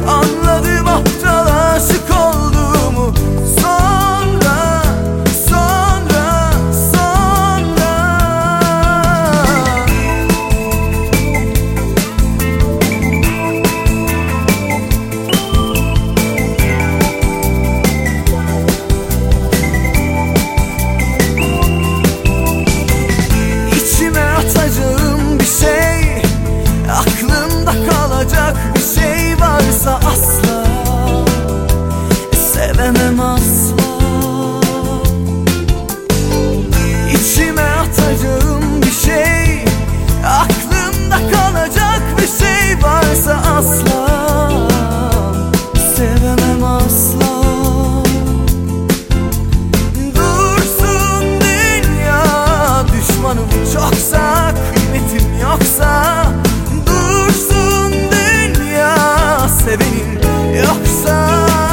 Anladım aptal aşık olduğumu sonra, sonra, sonra. İçime atacağım bir şey, aklımda kalacak bir şey varsa asla sevemem asla. İçime atacağım bir şey, aklımda kalacak bir şey varsa asla sevemem asla. Dursun dünya, düşmanım çoksa, kıymetim yoksa. Dursun dünya, sevenim yoksa.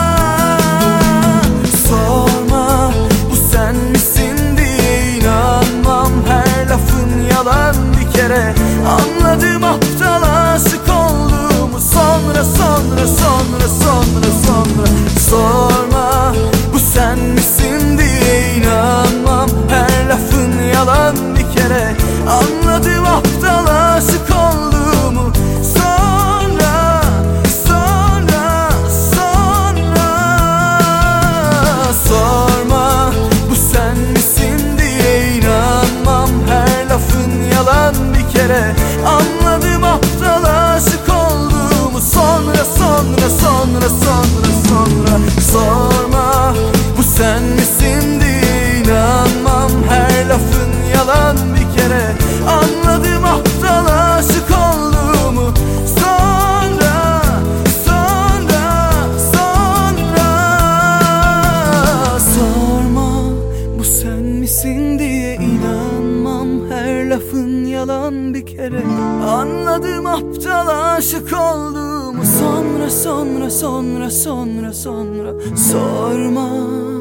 Sorma bu sen misin diye inanmam, her lafın yalan bir kere. Anladım aptal aşık olduğumu sonra, sonra, sonra, sonra, sonra. Sorma bu sen misin diye inanmam, her lafın yalan bir kere. Anladım aptal aşık olduğumu sonra, sonra, sonra. Sorma bu sen misin diye inanmam, her lafın yalan bir kere. Anladım aptal aşık olduğumu sonra, sonra, sonra, sonra, sonra. Sorma bu sen misin diye inanmam, her lafın yalan bir kere. Anladım aptal aşık olduğumu sonra, sonra, sonra. Sorma bu sen misin diye inanmam, her lafın yalan bir kere. Anladım aptal aşık olduğumu sonra, sonra, sonra, sonra, sonra. Sorma.